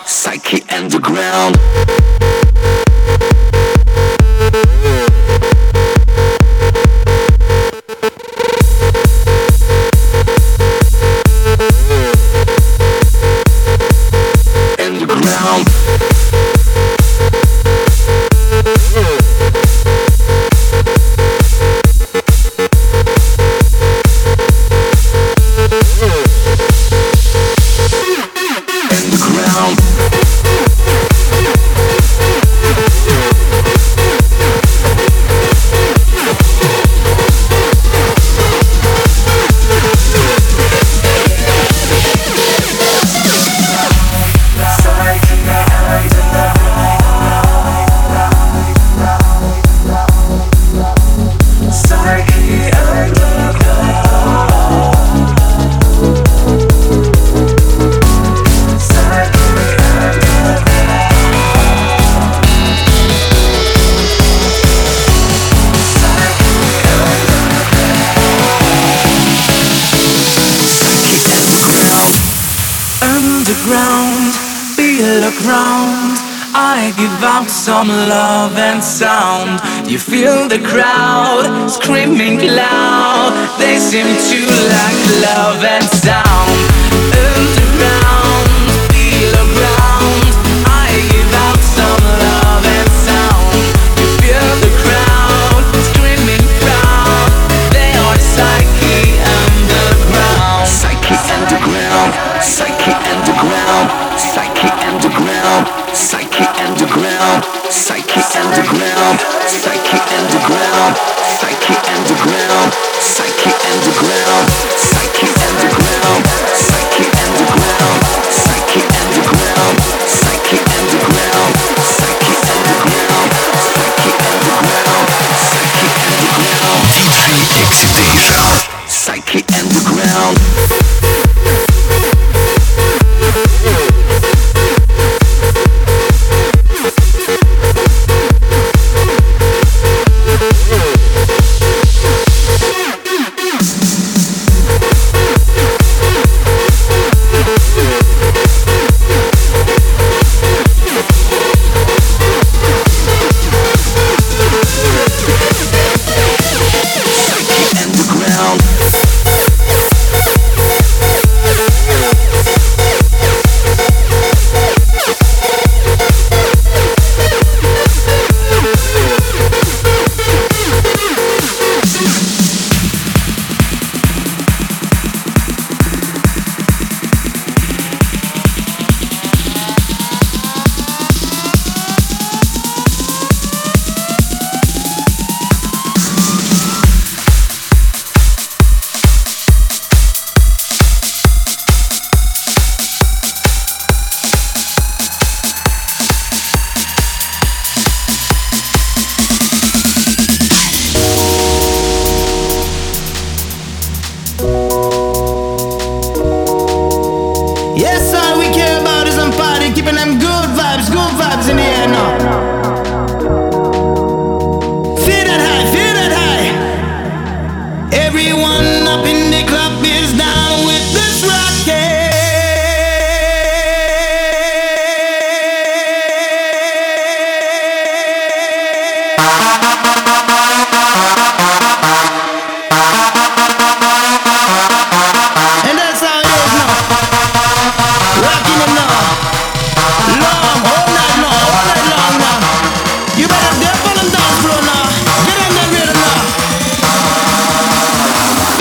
Psyche Underground. Underground. Underground, feel the ground. I give out some love and sound. You feel the crowd screaming loud. They seem to like love and sound. Underground, feel the ground. I give out some love and sound. You feel the crowd screaming proud. They are Psyche Underground. Psyche Underground. Psyche Underground. Psyche Underground. Psyche Underground. Psyche Underground. Psyche Underground. Psyche Underground. Psyche Underground. Psyche Underground. Psyche Underground. Psyche Underground. Psyche Underground. Psyche Underground. Psyche Underground. Psyche Underground. DJ Excitation. Psyche Underground. Yes, all we care about is some party, keeping them good vibes in the air now. Feel that high. Everyone up in the club is down with this rocket.